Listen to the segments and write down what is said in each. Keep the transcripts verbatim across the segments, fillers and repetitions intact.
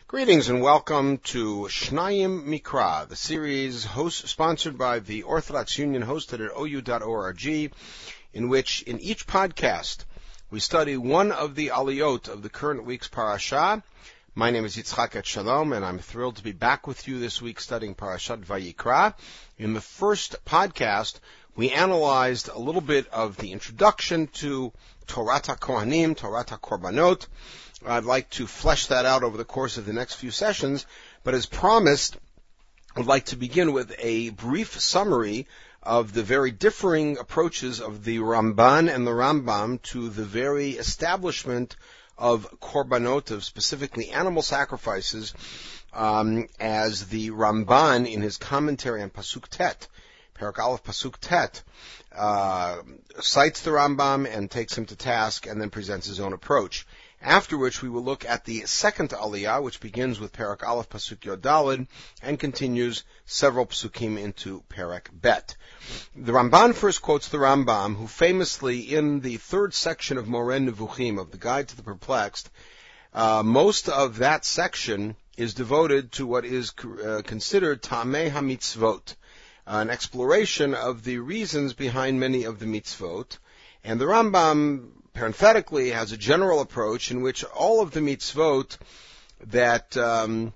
Greetings and welcome to Shnayim Mikra, the series host, sponsored by the Orthodox Union, hosted at O U dot org, in which in each podcast we study one of the aliyot of the current week's parasha. My name is Yitzchak Etshalom, and I'm thrilled to be back with you this week studying Parashat Vayikra. In the first podcast, we analyzed a little bit of the introduction to Torat HaKohanim, Torat HaKorbanot. I'd like to flesh that out over the course of the next few sessions, but as promised, I'd like to begin with a brief summary of the very differing approaches of the Ramban and the Rambam to the very establishment of korbanot, of specifically animal sacrifices, um, as the Ramban in his commentary on Pasuk Tet, Perek Aleph Pasuk Tet, uh, cites the Rambam and takes him to task and then presents his own approach. After which we will look at the second aliyah, which begins with Perek Aleph Pasuk Yod Daled and continues several psukim into Perek Bet. The Ramban first quotes the Rambam, who famously, in the third section of Moreh Nevuchim, of the Guide to the Perplexed, uh, most of that section is devoted to what is uh, considered Ta'amei HaMitzvot, an exploration of the reasons behind many of the mitzvot. And the Rambam parenthetically has a general approach in which all of the mitzvot that, um,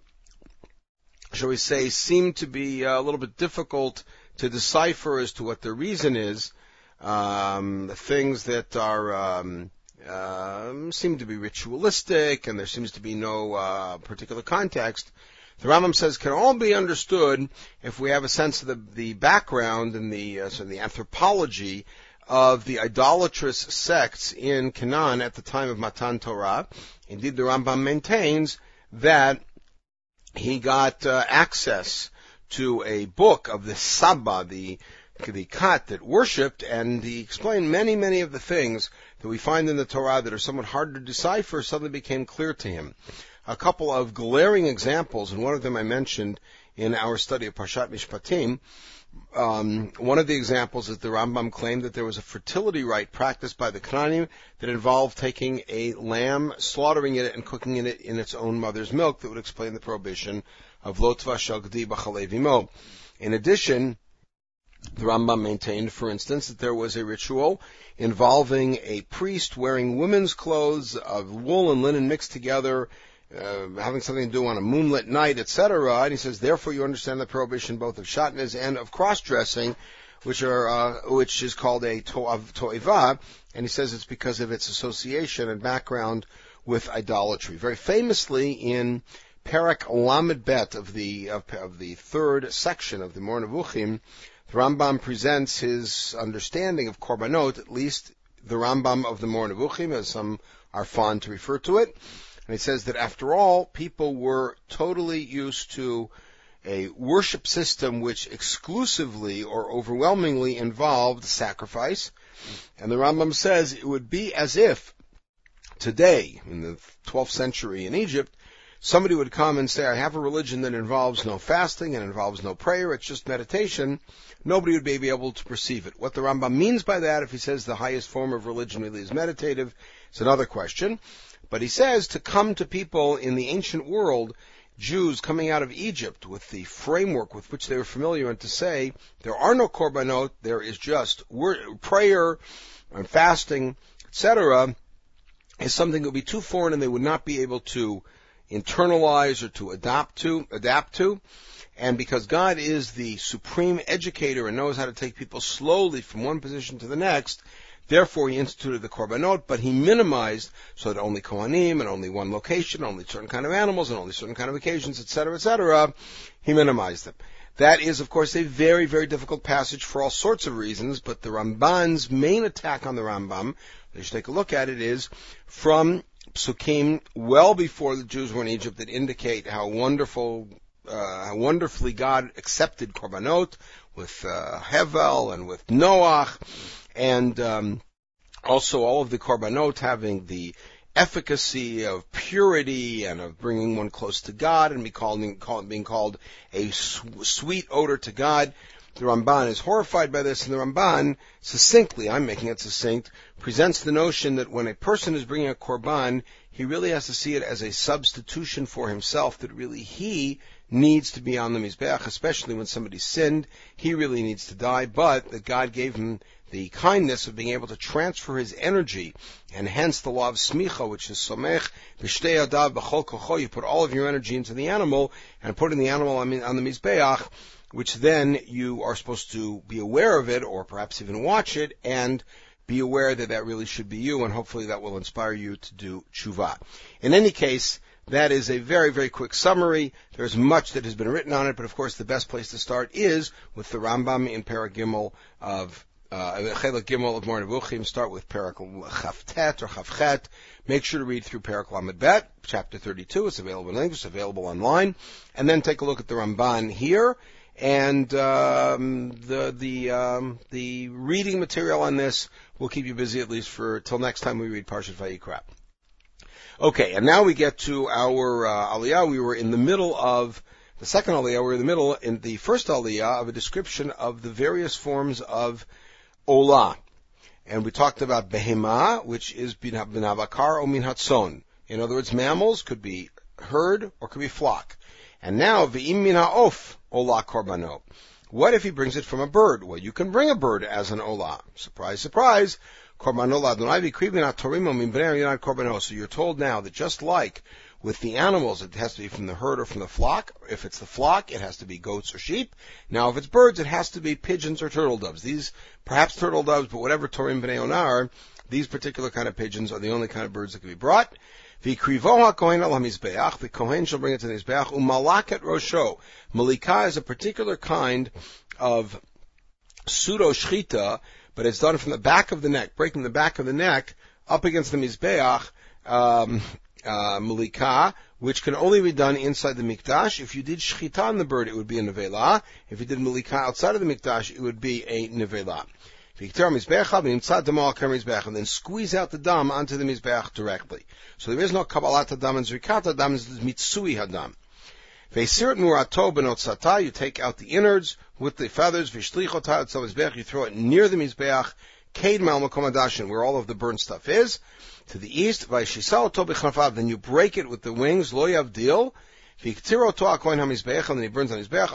shall we say, seem to be a little bit difficult to decipher as to what their reason is, um, the things that are um, uh, seem to be ritualistic and there seems to be no uh, particular context, the Rambam says can all be understood if we have a sense of the, the background and the, uh, sort of the anthropology of the idolatrous sects in Canaan at the time of Matan Torah. Indeed, the Rambam maintains that he got uh, access to a book of the Saba, the the cat that worshipped, and he explained many, many of the things that we find in the Torah that are somewhat hard to decipher suddenly became clear to him. A couple of glaring examples, and one of them I mentioned in our study of Parshat Mishpatim. Um, one of the examples is the Rambam claimed that there was a fertility rite practiced by the Canaanim that involved taking a lamb, slaughtering it, and cooking it in its own mother's milk. That would explain the prohibition of lo tvash gdi b'chalei v'imo. In addition, the Rambam maintained, for instance, that there was a ritual involving a priest wearing women's clothes of wool and linen mixed together, Uh, having something to do on a moonlit night, et cetera. And he says, therefore, you understand the prohibition both of shatnez and of cross-dressing, which are uh, which is called a to'eva. And he says it's because of its association and background with idolatry. Very famously, in Perek Lamed Bet of the of, of the third section of the Moreh Nevuchim, the Rambam presents his understanding of korbanot, at least the Rambam of the Moreh Nevuchim, as some are fond to refer to it. And he says that after all, people were totally used to a worship system which exclusively or overwhelmingly involved sacrifice. And the Rambam says it would be as if today, in the twelfth century in Egypt, somebody would come and say, I have a religion that involves no fasting and involves no prayer, it's just meditation. Nobody would be able to perceive it. What the Rambam means by that, if he says the highest form of religion really is meditative, is another question. But he says to come to people in the ancient world, Jews coming out of Egypt with the framework with which they were familiar, and to say there are no korbanot, there is just word, prayer and fasting, et cetera, is something that would be too foreign and they would not be able to internalize or to adapt to, adapt to. And because God is the supreme educator and knows how to take people slowly from one position to the next, therefore, he instituted the korbanot, but he minimized so that only kohanim and only one location, only certain kind of animals and only certain kind of occasions, et cetera, et cetera. He minimized them. That is, of course, a very, very difficult passage for all sorts of reasons, but the Ramban's main attack on the Rambam, you should take a look at it, is from psukim well before the Jews were in Egypt that indicate how wonderful, uh, how wonderfully God accepted korbanot with uh, Hevel and with Noach. And um, also all of the korbanot having the efficacy of purity and of bringing one close to God and be called, being called a sweet odor to God. The Ramban is horrified by this, and the Ramban succinctly, I'm making it succinct, presents the notion that when a person is bringing a korban, he really has to see it as a substitution for himself, that really he needs to be on the Mizbeach, especially when somebody sinned. He really needs to die, but that God gave him the kindness of being able to transfer his energy, and hence the law of smicha, which is somech, b'shtei adav b'chol kocho, you put all of your energy into the animal, and putting the animal on the Mizbeach, which then you are supposed to be aware of it, or perhaps even watch it, and be aware that that really should be you, and hopefully that will inspire you to do tshuva. In any case, that is a very, very quick summary. There's much that has been written on it, but of course the best place to start is with the Rambam in Perek Gimel of uh, Chelek Gimel of Moreh Nevuchim. Start with Perek Chavtet or Chavchet. Make sure to read through Perek Lamed Bet, chapter thirty-two. It's available in English, available online. And then take a look at the Ramban here. And um, the the um, the reading material on this will keep you busy at least for till next time we read Parshat Vayikra. Okay, and now we get to our uh, Aliyah. We were in the middle of the second Aliyah. We were in the middle in the first Aliyah of a description of the various forms of Olah, and we talked about Behema, which is bin Havakar or min Hatzon. In other words, mammals could be herd or could be flock. And now, V'im min ha'of Olah Korbano. What if he brings it from a bird? Well, you can bring a bird as an Olah. Surprise, surprise. Korbano l'Adonai v'kriv min ha'torim min bnei Yonad Korbano. So you're told now that just like with the animals, it has to be from the herd or from the flock. If it's the flock, it has to be goats or sheep. Now, if it's birds, it has to be pigeons or turtle doves. These, perhaps turtle doves, but whatever Torim bnei Yonah are, these particular kind of pigeons are the only kind of birds that can be brought. V'krivo ha'kohen al ha'mizbeach, the kohen shall bring it to the mizbeach, u'malak et rosho. Malika is a particular kind of pseudo-shchita, but it's done from the back of the neck, breaking the back of the neck up against the mizbeach, um, uh, malika, which can only be done inside the mikdash. If you did shchita on the bird, it would be a nevela. If you did malika outside of the mikdash, it would be a nevela. And then squeeze out the dam onto the mizbeach directly. So there is no kabbalat hadam and zrikat hadam, it's mitsui hadam. You take out the innards with the feathers, you throw it near the mizbeach, where all of the burnt stuff is, to the east. Then you break it with the wings, lo yavdil. And then he burns on his mizbeach.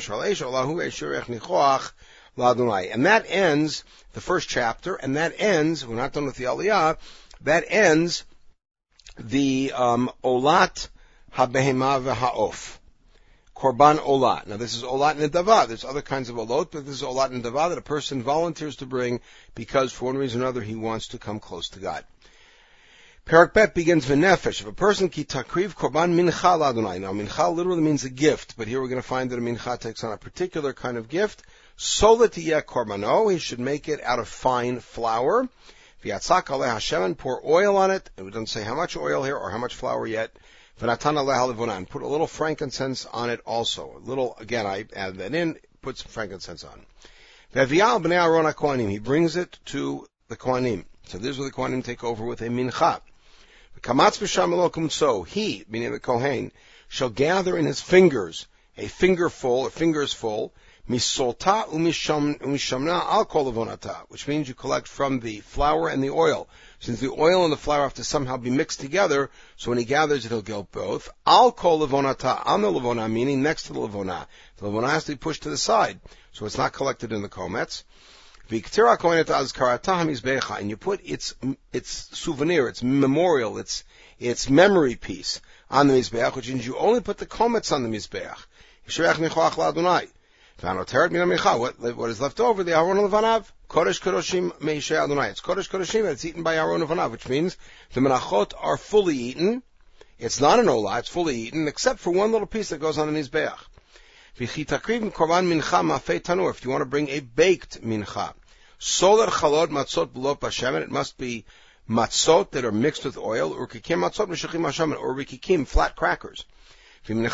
And that ends the first chapter, and that ends, we're not done with the Aliyah, that ends the um, Olat HaBehema v'Ha'of. Korban Olat. Now this is Olat Nedava. There's other kinds of Olot, but this is Olat Nedava that a person volunteers to bring because for one reason or another he wants to come close to God. Perek Bet begins v'nefesh. If a person ki takriv korban mincha l'Adonai. Now mincha literally means a gift, but here we're going to find that a mincha takes on a particular kind of gift. Solatiyeh korbano, he should make it out of fine flour. V'yatzak aleh hashemen, pour oil on it. And we don't say how much oil here or how much flour yet. V'natan aleh halivona, and put a little frankincense on it also. A little, again, I add that in, put some frankincense on. V'vial b'nei Aaron HaKohanim, he brings it to the Kohanim. So this is where the Kohanim take over with a mincha. Kamatz b'sham elokum, so he, meaning the Kohen, shall gather in his fingers a fingerful, a fingers full, misolta umishamna al kol levonata, which means you collect from the flour and the oil. Since the oil and the flour have to somehow be mixed together, so when he gathers it, he'll get both. Al kol levonata, on the levona, meaning next to the levona. The levona has to be pushed to the side, so it's not collected in the komets. V'ktira kohen et azkarata hamizbecha, and you put its its souvenir, its memorial, its its memory piece on the mizbeach, which means you only put the komets on the mizbeach. Yishrech nichoach la'Adonai. What, what is left over, the Aron Levanav, Kodesh Kodoshim Meishe Adonai. It's Kodesh Kodoshim, it's eaten by Aron Levanav, which means the menachot are fully eaten. It's not an olah, it's fully eaten, except for one little piece that goes on the mizbeach. V'chitakriv korban mincha mafei tanur, if you want to bring a baked mincha. Solar chalot matzot b'lo pashemen, it must be matzot that are mixed with oil, or kikim matzot meshachim hashemen, or rikikim, flat crackers. If you want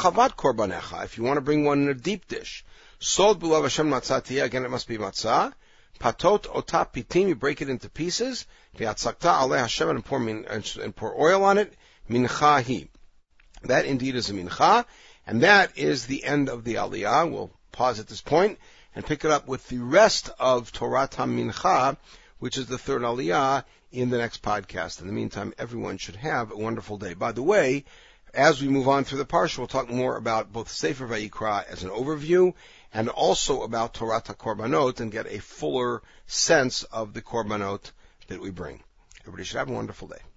to bring one in a deep dish, sold b'lav Hashem matzah, again it must be matzah. Patot otap pitim, you break it into pieces. V'yatzakta aleh Hashem, and pour and pour oil on it. Mincha hi. That indeed is a mincha, and that is the end of the Aliyah. We'll pause at this point and pick it up with the rest of Torah HaMincha, which is the third Aliyah, in the next podcast. In the meantime, everyone should have a wonderful day. By the way, as we move on through the parsha, we'll talk more about both Sefer Vayikra as an overview and also about Torah HaKorbanot and get a fuller sense of the Korbanot that we bring. Everybody should have a wonderful day.